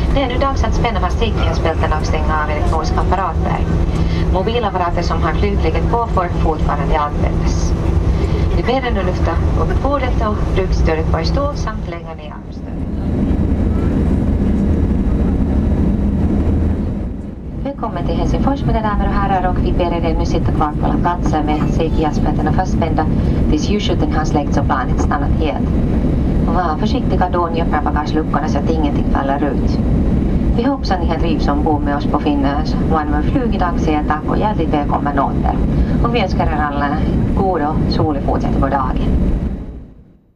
Det är nu dags att spänna fast säkerhetsbältena och stänga av elektroniska apparater. Mobilapparater som har flygläget på får fortfarande användas. Vi ber nu lyfta upp bordet och rugstödet på stol samt lägga ner armstödet. Välkommen till Helsingfors mina damer och herrar, och vi ber er nu sitta kvar på alla platser med säkerhetsbältena fastspända tills ljusskjuten har släckts och planet stannat helt. Och var försiktiga då ni öppnar bagageluckorna så att ingenting faller ut. Vi hoppas att ni har trivs ombord med oss på Finns One Flyg idag, säger tack och hjärtligt välkommen åter. Och vi önskar er alla god och solig fortsättning på dagen.